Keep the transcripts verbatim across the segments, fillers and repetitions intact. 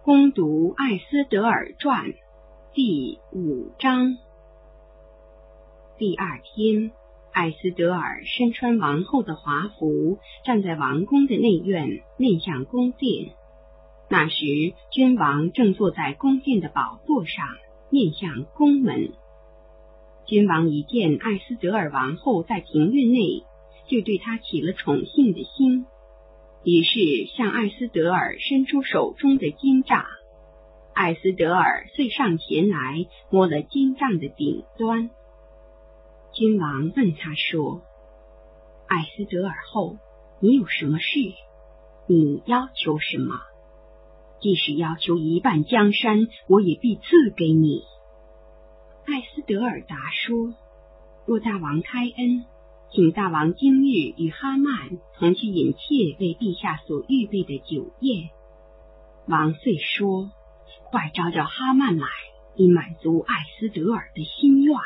攻读艾斯德尔传第五章。第二天，艾斯德尔身穿王后的华服，站在王宫的内院，面向宫殿。那时，君王正坐在宫殿的宝座上，面向宫门。君王一见艾斯德尔王后在庭院内，就对她起了宠幸的心，于是向艾斯德尔伸出手中的金杖。艾斯德尔遂上前来，摸了金杖的顶端。君王问他说：艾斯德尔后，你有什么事？你要求什么？即使要求一半江山，我也必赐给你。艾斯德尔答说：若大王开恩，请大王今日与哈曼同去饮妾为陛下所预备的酒宴。王遂说：快招叫哈曼来，以满足艾斯德尔的心愿。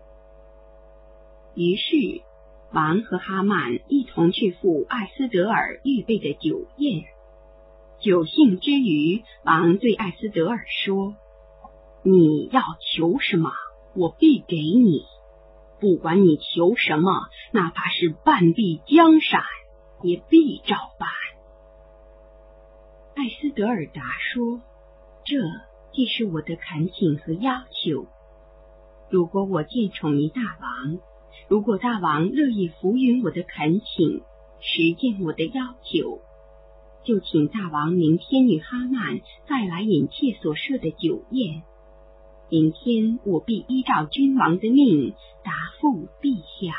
于是王和哈曼一同去赴艾斯德尔预备的酒宴。酒兴之余，王对艾斯德尔说：你要求什么，我必给你，不管你求什么，哪怕是半壁江山，也必照办。艾斯德尔答说：这既是我的恳请和要求。如果我见宠于大王，如果大王乐意服允我的恳请，实践我的要求，就请大王明天与哈曼再来饮妾所设的酒宴。明天我必依照君王的命答复陛下。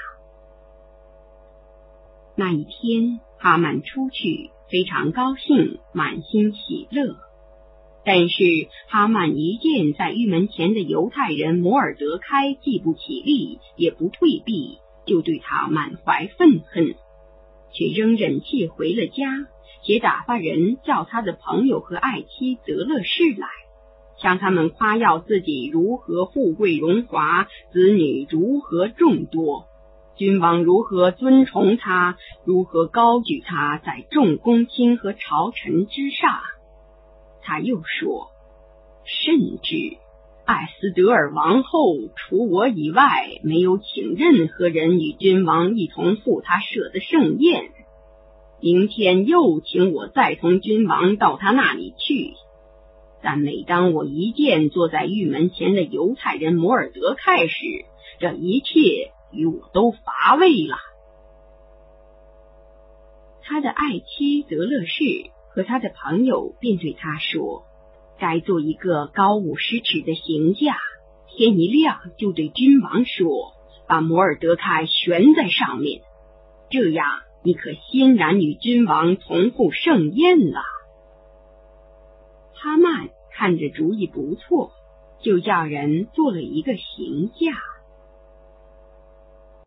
那一天，哈曼出去，非常高兴，满心喜乐。但是哈曼一见在御门前的犹太人摩尔德开既不起立，也不退避，就对他满怀愤恨，却仍忍气回了家，且打发人叫他的朋友和爱妻得乐士来，向他们夸耀自己如何富贵荣华，子女如何众多，君王如何尊崇他，如何高举他在众公卿和朝臣之上。他又说：甚至艾斯德尔王后除我以外，没有请任何人与君王一同赴他设的盛宴。明天又请我再同君王到他那里去。但每当我一见坐在御门前的犹太人摩尔德开时，这一切与我都乏味了。他的爱妻得乐士和他的朋友便对他说：该做一个高五十尺的刑架，天一亮就对君王说，把摩尔德开悬在上面，这样你可欣然与君王同赴盛宴了。哈曼看着主意不错，就叫人做了一个刑架。